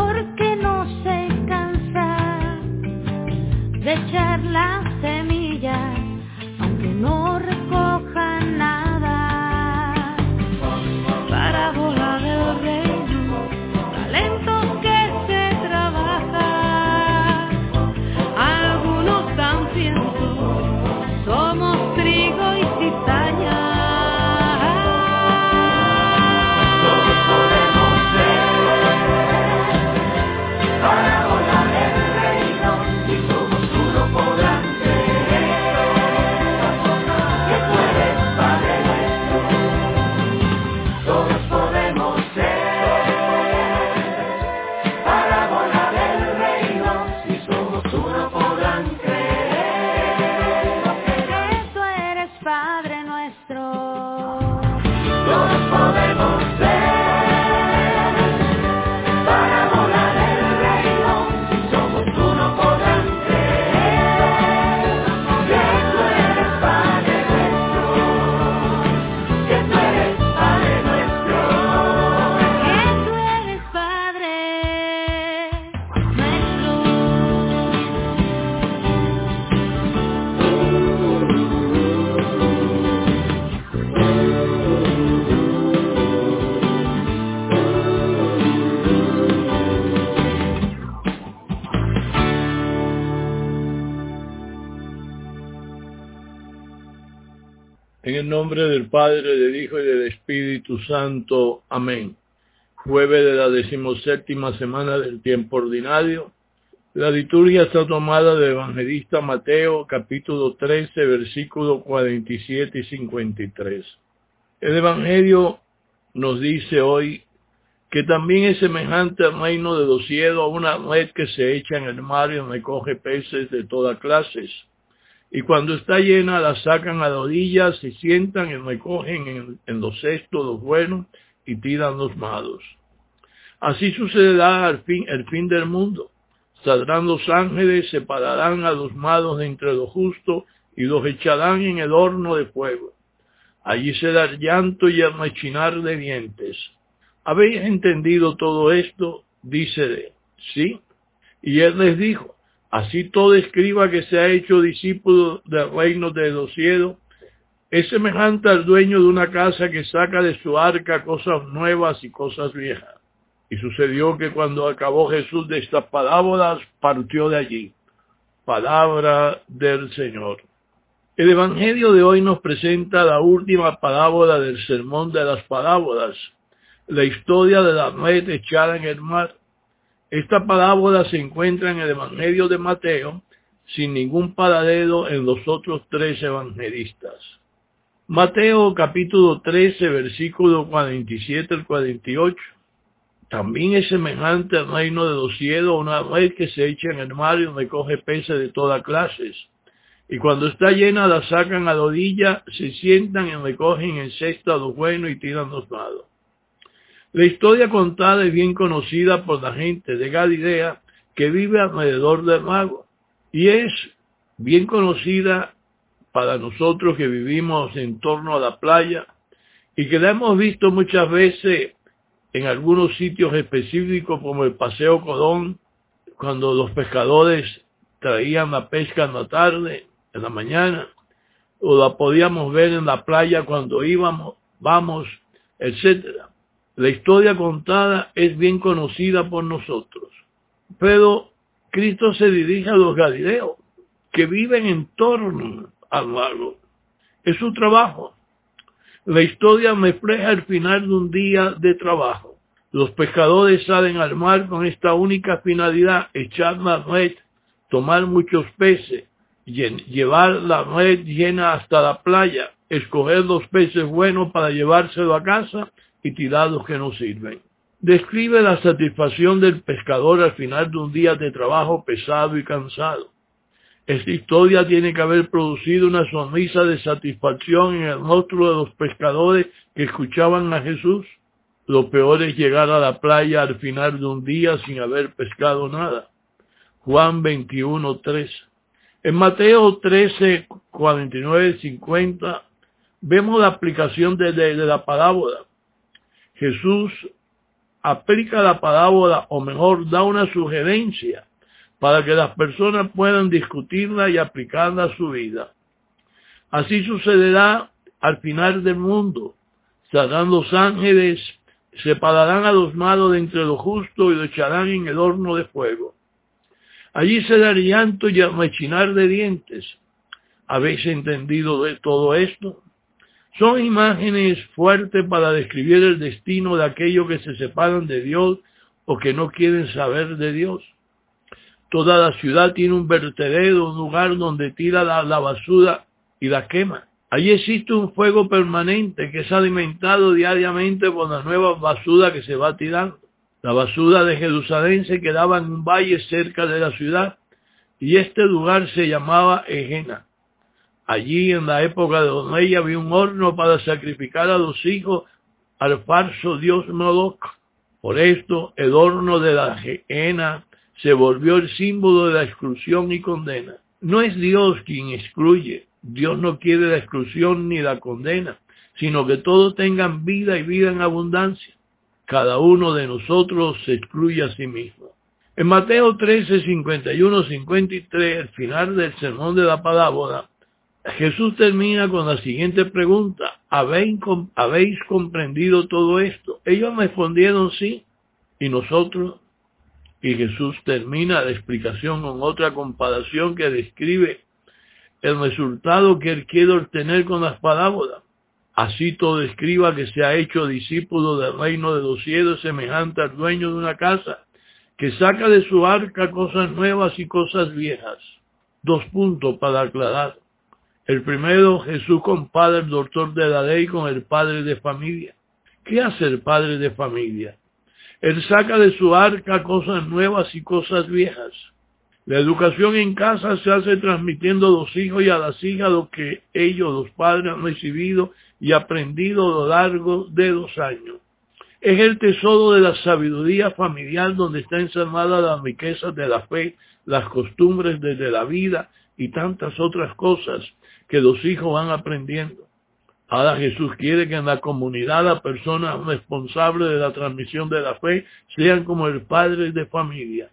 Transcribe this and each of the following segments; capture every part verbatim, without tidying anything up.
porque no se cansa de echar las semillas, aunque no recoja nada. Parábola del reino, talento que se trabaja. Algunos dan ciento, somos trigo y cizaña. En el nombre del Padre, del Hijo y del Espíritu Santo. Amén. Jueves de la decimoséptima semana del tiempo ordinario. La liturgia está tomada del evangelista Mateo, capítulo trece, versículos cuarenta y siete y cincuenta y tres. El evangelio nos dice hoy que también es semejante al reino de los cielos a una red que se echa en el mar y recoge peces de todas clases. Y cuando está llena, la sacan a la orilla, se sientan y recogen en, en los cestos los buenos y tiran los malos. Así sucederá al fin, el fin del mundo. Saldrán los ángeles, separarán a los malos de entre los justos y los echarán en el horno de fuego. Allí será el llanto y el rechinar de dientes. ¿Habéis entendido todo esto? Dícele, sí. Y él les dijo, así todo escriba que se ha hecho discípulo del reino de los cielos es semejante al dueño de una casa que saca de su arca cosas nuevas y cosas viejas. Y sucedió que cuando acabó Jesús de estas parábolas, partió de allí. Palabra del Señor. El Evangelio de hoy nos presenta la última parábola del sermón de las parábolas, la historia de la red echada en el mar. Esta parábola se encuentra en el Evangelio de Mateo, sin ningún paralelo en los otros tres evangelistas. Mateo capítulo trece, versículo cuarenta y siete al cuarenta y ocho. También es semejante al reino de los cielos una red que se echa en el mar y recoge peces de todas clases. Y cuando está llena la sacan a la orilla, se sientan y recogen en cesta lo bueno y tiran los malos. La historia contada es bien conocida por la gente de Galilea que vive alrededor del lago y es bien conocida para nosotros que vivimos en torno a la playa y que la hemos visto muchas veces en algunos sitios específicos como el Paseo Colón, cuando los pescadores traían la pesca en la tarde, en la mañana, o la podíamos ver en la playa cuando íbamos, vamos, etcétera. La historia contada es bien conocida por nosotros, pero Cristo se dirige a los galileos que viven en torno al lago. Es su trabajo. La historia refleja el final de un día de trabajo. Los pescadores salen al mar con esta única finalidad, echar la red, tomar muchos peces, llevar la red llena hasta la playa, escoger los peces buenos para llevárselo a casa y tirar los que no sirven. Describe la satisfacción del pescador al final de un día de trabajo pesado y cansado. Esta historia tiene que haber producido una sonrisa de satisfacción en el rostro de los pescadores que escuchaban a Jesús. Lo peor es llegar a la playa al final de un día sin haber pescado nada. Juan veintiuno, tres. En Mateo trece, cuarenta y nueve, cincuenta, vemos la aplicación de, de, de la parábola. Jesús aplica la parábola, o mejor, da una sugerencia para que las personas puedan discutirla y aplicarla a su vida. Así sucederá al final del mundo. Saldrán los ángeles, separarán a los malos de entre los justos y los echarán en el horno de fuego. Allí será el llanto y el rechinar de dientes. ¿Habéis entendido de todo esto? Son imágenes fuertes para describir el destino de aquellos que se separan de Dios o que no quieren saber de Dios. Toda la ciudad tiene un vertedero, un lugar donde tira la, la basura y la quema. Allí existe un fuego permanente que es alimentado diariamente por la nueva basura que se va tirando. La basura de Jerusalén se quedaba en un valle cerca de la ciudad y este lugar se llamaba Egena. Allí en la época de los reyes había un horno para sacrificar a los hijos al falso dios Moloch. Por esto el horno de la Gehenna se volvió el símbolo de la exclusión y condena. No es Dios quien excluye. Dios no quiere la exclusión ni la condena, sino que todos tengan vida y vida en abundancia. Cada uno de nosotros se excluye a sí mismo. En Mateo trece, cincuenta y uno, cincuenta y tres, al final del sermón de la parábola, Jesús termina con la siguiente pregunta: ¿Habéis, ¿Habéis comprendido todo esto? Ellos respondieron sí, y nosotros. Y Jesús termina la explicación con otra comparación que describe el resultado que él quiere obtener con las parábolas. Así todo escriba que se ha hecho discípulo del reino de los cielos semejante al dueño de una casa, que saca de su arca cosas nuevas y cosas viejas. Dos puntos para aclarar. El primero, Jesús compara al doctor de la ley con el padre de familia. ¿Qué hace el padre de familia? Él saca de su arca cosas nuevas y cosas viejas. La educación en casa se hace transmitiendo a los hijos y a las hijas lo que ellos, los padres, han recibido y aprendido a lo largo de los años. Es el tesoro de la sabiduría familiar donde está encerrada la riqueza de la fe, las costumbres desde la vida y tantas otras cosas que los hijos van aprendiendo. Ahora Jesús quiere que en la comunidad las personas responsables de la transmisión de la fe sean como el padre de familia.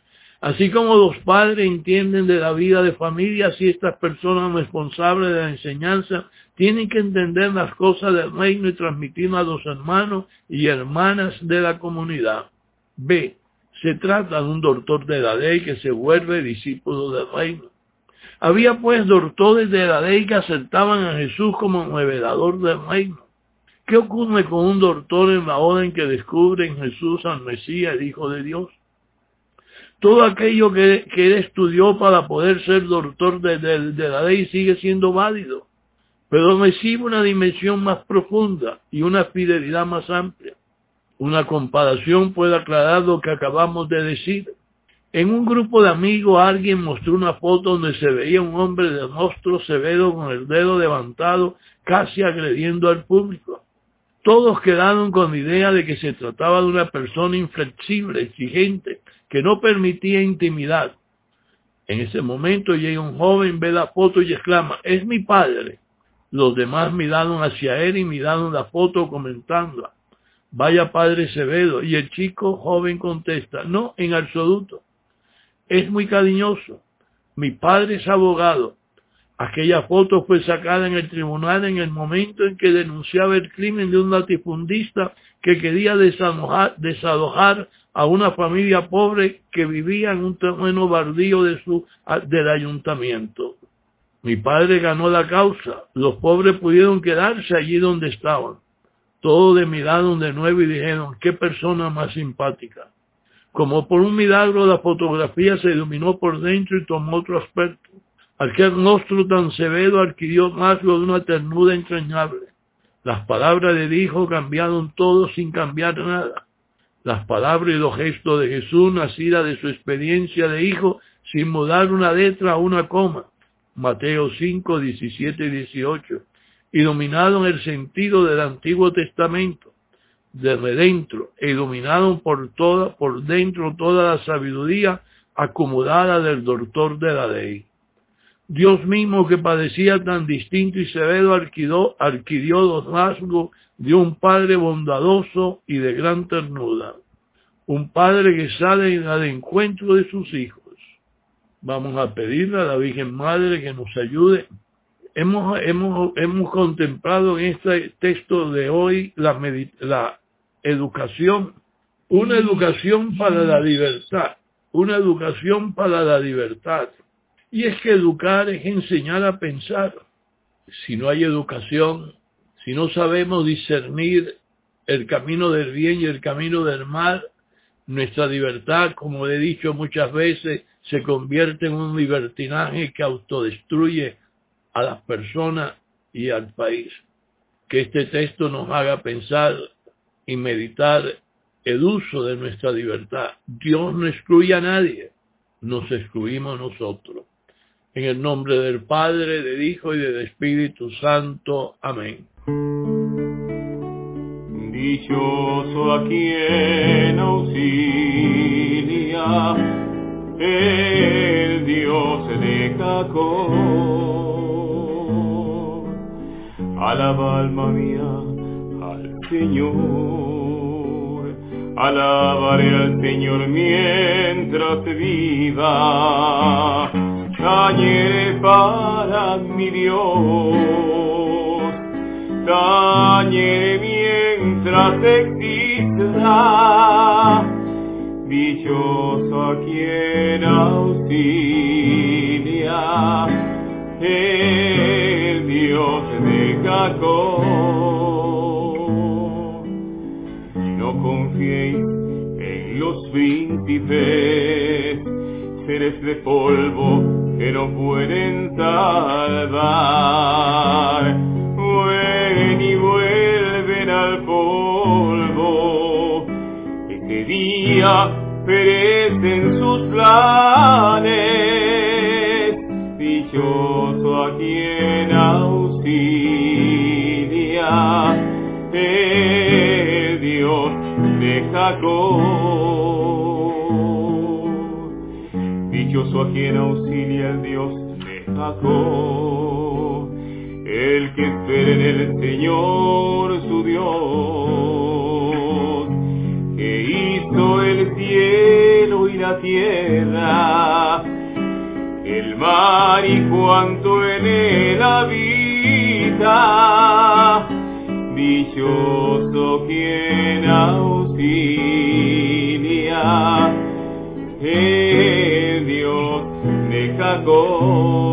Así como los padres entienden de la vida de familia, así estas personas responsables de la enseñanza tienen que entender las cosas del reino y transmitirlas a los hermanos y hermanas de la comunidad. B. Se trata de un doctor de la ley que se vuelve discípulo del reino. Había pues doctores de la ley que aceptaban a Jesús como revelador del reino. ¿Qué ocurre con un doctor en la hora en que descubre en Jesús al Mesías, el Hijo de Dios? Todo aquello que, que él estudió para poder ser doctor de, de, de la ley sigue siendo válido, pero recibe una dimensión más profunda y una fidelidad más amplia. Una comparación puede aclarar lo que acabamos de decir. En un grupo de amigos alguien mostró una foto donde se veía un hombre de rostro severo con el dedo levantado, casi agrediendo al público. Todos quedaron con la idea de que se trataba de una persona inflexible, exigente, que no permitía intimidad. En ese momento llega un joven, ve la foto y exclama: «¡Es mi padre!». Los demás miraron hacia él y miraron la foto comentando: «Vaya padre severo». Y el chico joven contesta: «No, en absoluto. Es muy cariñoso. Mi padre es abogado». Aquella foto fue sacada en el tribunal en el momento en que denunciaba el crimen de un latifundista que quería desalojar, desalojar a una familia pobre que vivía en un terreno baldío de su, del ayuntamiento. Mi padre ganó la causa. Los pobres pudieron quedarse allí donde estaban. Todos le miraron de nuevo y dijeron: «¡Qué persona más simpática!». Como por un milagro, la fotografía se iluminó por dentro y tomó otro aspecto. Aquel rostro tan severo adquirió rasgos de una ternura entrañable. Las palabras del Hijo cambiaron todo sin cambiar nada. Las palabras y los gestos de Jesús nacidas de su experiencia de Hijo sin mudar una letra o una coma. Mateo cinco, diecisiete y dieciocho. Iluminaron el sentido del Antiguo Testamento, desde dentro, e iluminaron por toda, por dentro toda la sabiduría acumulada del doctor de la ley. Dios mismo que padecía tan distinto y severo adquirió, adquirió los rasgos de un Padre bondadoso y de gran ternura. Un Padre que sale al encuentro de sus hijos. Vamos a pedirle a la Virgen Madre que nos ayude. Hemos, hemos, hemos contemplado en este texto de hoy la, la educación, una educación para la libertad, una educación para la libertad. Y es que educar es enseñar a pensar. Si no hay educación, si no sabemos discernir el camino del bien y el camino del mal, nuestra libertad, como he dicho muchas veces, se convierte en un libertinaje que autodestruye a las personas y al país. Que este texto nos haga pensar y meditar el uso de nuestra libertad. Dios no excluye a nadie, nos excluimos nosotros. En el nombre del Padre, del Hijo y del Espíritu Santo. Amén. Dichoso a quien auxilia el Dios de Jacob. Alaba alma mía al Señor, alabaré al Señor mientras viva. Tañeré para mi Dios, tañeré mientras exista. Dichoso a quien auxilia el Dios de Jacob. No confiéis en los príncipes, seres de polvo que no pueden salvar. Vuelven y vuelven al polvo, ese día perecen sus planes. Dichoso a quien auxilia el Dios de Jacob. Dichoso a quien auxilia el Dios de Jacob, el que espera en el Señor su Dios, que hizo el cielo y la tierra, el mar y cuanto en él habita. Dichoso quien auxilia el Dios de Jacob.